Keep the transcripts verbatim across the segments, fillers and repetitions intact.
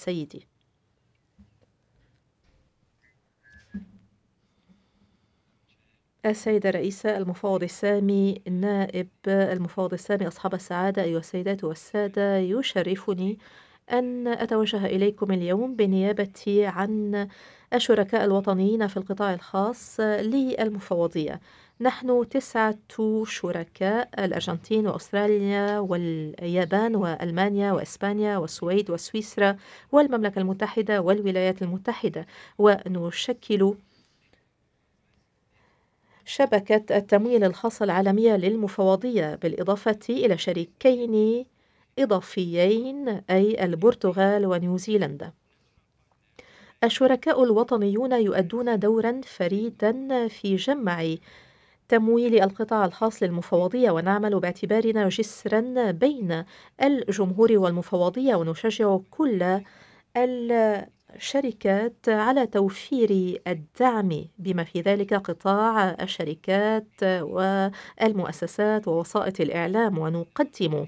سيدي. السيدة الرئيسة، المفوض السامي، النائب المفوض السامي، أصحاب السعادة، أيها السيدات والسادة، يشرفني أن أتوجه إليكم اليوم بالنيابة عن الشركاء الوطنيين في القطاع الخاص للمفوضية. نحن تسعة شركاء: الأرجنتين وأستراليا واليابان وألمانيا وإسبانيا والسويد وسويسرا والمملكة المتحدة والولايات المتحدة، ونشكل شبكة التمويل الخاصة العالمية للمفوضية، بالإضافة إلى شريكين إضافيين أي البرتغال ونيوزيلندا. الشركاء الوطنيون يؤدون دورا فريدا في جمع تمويل القطاع الخاص للمفوضية، ونعمل باعتبارنا جسرا بين الجمهور والمفوضية، ونشجع كل الشركات على توفير الدعم بما في ذلك قطاع الشركات والمؤسسات ووسائط الإعلام، ونقدم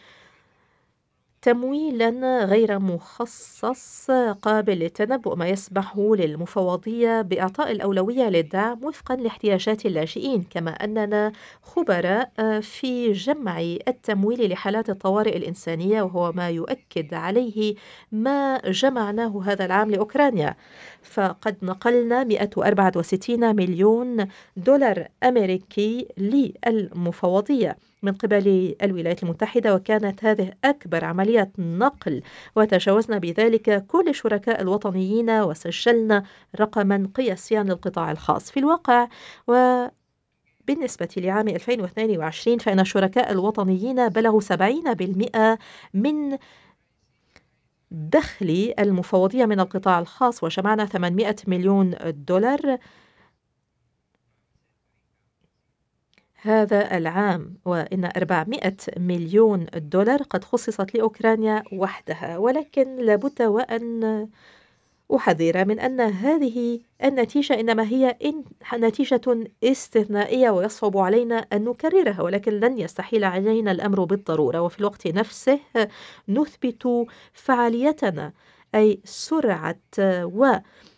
تمويلا غير مخصص قابل للتنبؤ ما يسمح للمفوضية بإعطاء الأولوية للدعم وفقا لاحتياجات اللاجئين، كما أننا خبراء في جمع التمويل لحالات الطوارئ الإنسانية، وهو ما يؤكد عليه ما جمعناه هذا العام لأوكرانيا. فقد نقلنا مئة وأربعة وستين مليون دولار أمريكي للمفوضية من قبل الولايات المتحدة، وكانت هذه أكبر عملية نقل، وتجاوزنا بذلك كل الشركاء الوطنيين وسجلنا رقما قياسيا للقطاع الخاص. في الواقع، وبالنسبة لعام ألفين واثنين وعشرين، فإن الشركاء الوطنيين بلغوا سبعين بالمئة من دخل المفوضية من القطاع الخاص، وجمعنا ثمانمئة مليون دولار هذا العام، وإن أربعمئة مليون دولار قد خصصت لأوكرانيا وحدها. ولكن لابد وأن أحذر من أن هذه النتيجة إنما هي إن نتيجة استثنائية، ويصعب علينا أن نكررها، ولكن لن يستحيل علينا الأمر بالضرورة. وفي الوقت نفسه نثبت فعاليتنا، أي سرعة و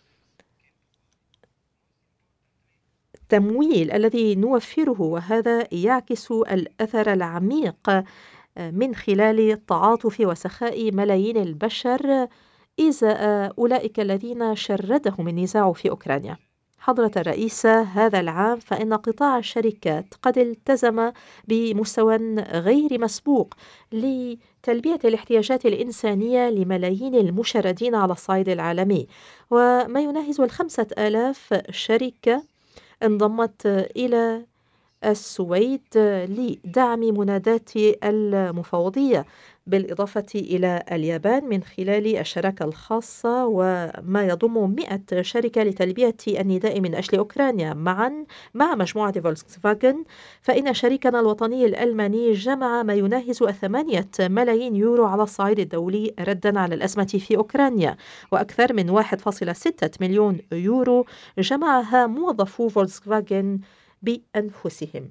التمويل الذي نوفره، وهذا يعكس الأثر العميق من خلال التعاطف وسخاء ملايين البشر إزاء أولئك الذين شردهم النزاع في أوكرانيا. حضرة الرئيسة، هذا العام فإن قطاع الشركات قد التزم بمستوى غير مسبوق لتلبية الاحتياجات الإنسانية لملايين المشردين على الصعيد العالمي، وما يناهز الخمسة آلاف شركة انضمت إلى السويد لدعم منادات المفوضية، بالإضافة إلى اليابان من خلال الشراكة الخاصة، وما يضم مئة شركة لتلبية النداء من أجل أوكرانيا معا مع مجموعة فولكسفاغن. فإن شريكنا الوطني الألماني جمع ما يناهز ثمانية ملايين يورو على الصعيد الدولي ردا على الأزمة في أوكرانيا، وأكثر من واحد فاصلة ستة مليون يورو جمعها موظفو فولكسفاغن بأنفسهم.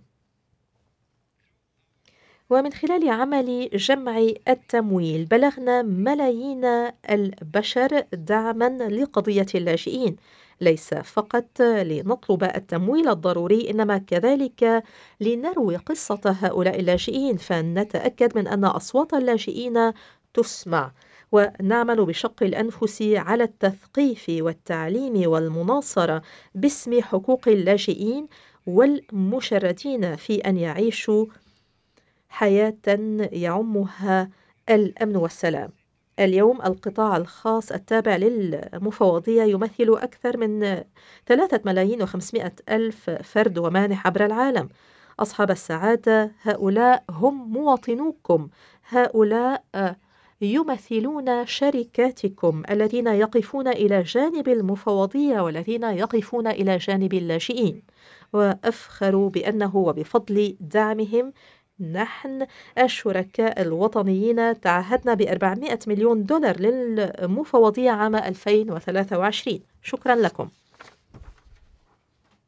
ومن خلال عمل جمع التمويل بلغنا ملايين البشر دعما لقضية اللاجئين، ليس فقط لنطلب التمويل الضروري، إنما كذلك لنروي قصة هؤلاء اللاجئين، فنتأكد من أن أصوات اللاجئين تسمع، ونعمل بشق الأنفس على التثقيف والتعليم والمناصرة باسم حقوق اللاجئين والمشردين في أن يعيشوا حياة يعمها الأمن والسلام. اليوم القطاع الخاص التابع للمفوضية يمثل أكثر من ثلاثة ملايين وخمسمائة ألف فرد ومانح عبر العالم. أصحاب السعادة، هؤلاء هم مواطنوكم، هؤلاء يمثلون شركاتكم الذين يقفون إلى جانب المفوضية والذين يقفون إلى جانب اللاجئين، وأفخر بأنه وبفضل دعمهم نحن الشركاء الوطنيين تعهدنا بأربعمئة مليون دولار للمفوضية عام ألفين وثلاثة وعشرين. شكرا لكم.